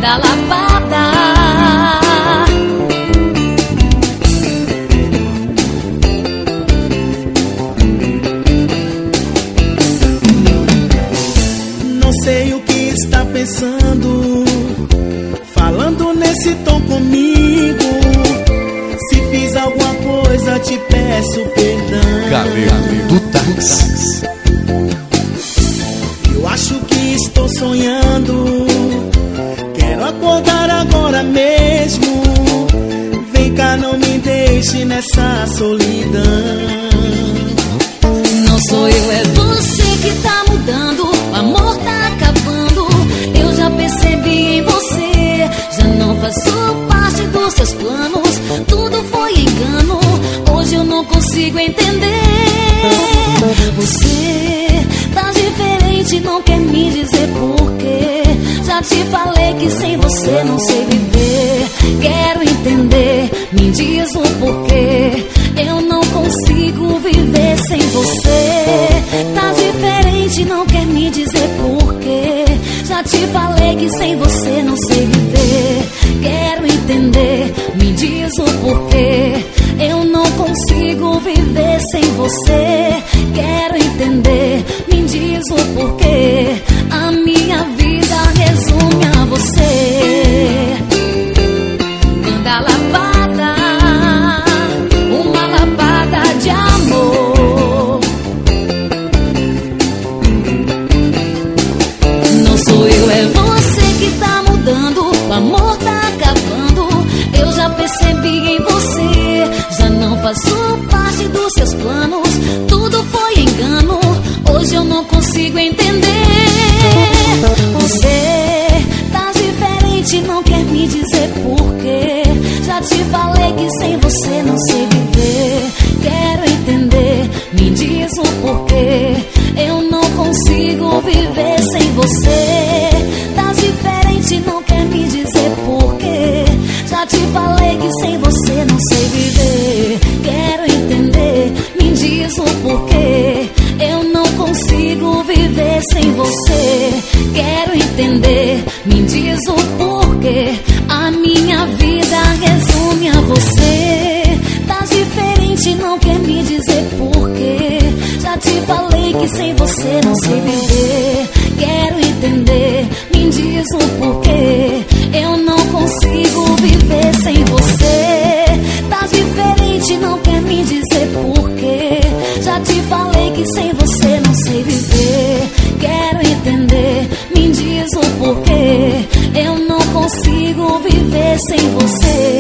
anda lapada. Não sei o que está pensando, falando nesse tom comigo. Se fiz alguma coisa, te peço perdão. Galera do táxi. Eu acho que estou sonhando, quero acordar agora mesmo. Vem cá, não me deixe nessa solidão. Não sou eu, é você que tá mudando. O amor tá acabando. Eu já percebi em você. Já não faço parte dos seus planos. Tudo foi engano. Hoje eu não consigo entender. Você tá diferente, não quer me dizer porquê. Já te falei que sem você não sei viver. Quero entender, me diz o porquê. Eu não consigo viver sem você. Tá diferente, não quer me dizer porquê. Já te falei que sem você não sei viver. Quero entender, me diz o porquê. Eu não consigo viver sem você. Quero entender, me diz o porquê. A minha vida resume a você. Anda lapada, uma lapada de amor. Não sou eu, é você que tá mudando. O amor tá acabando. Eu já percebi em você. Já não faço parte dos seus planos. Tudo foi engano. Hoje eu não consigo entender. Você tá diferente, não quer me dizer porquê. Já te falei que sem você não sei viver. Quero entender, me diz o porquê. Eu não consigo viver sem você. Tá diferente, não quer me dizer porquê. Já te falei que sem você não sei viver. Quero entender, me diz o porquê. Eu não consigo viver sem você. Quero entender, me diz o porquê. A minha vida resume a você. Tá diferente, não quer me dizer porquê. Já te falei que sem você não sei viver. Quero entender, me diz o porquê. Eu não consigo viver sem você. Tá diferente, não quer me dizer porquê. Já te falei que sem você não sei viver. Quero entender, me diz o porquê. Eu não consigo viver sem você.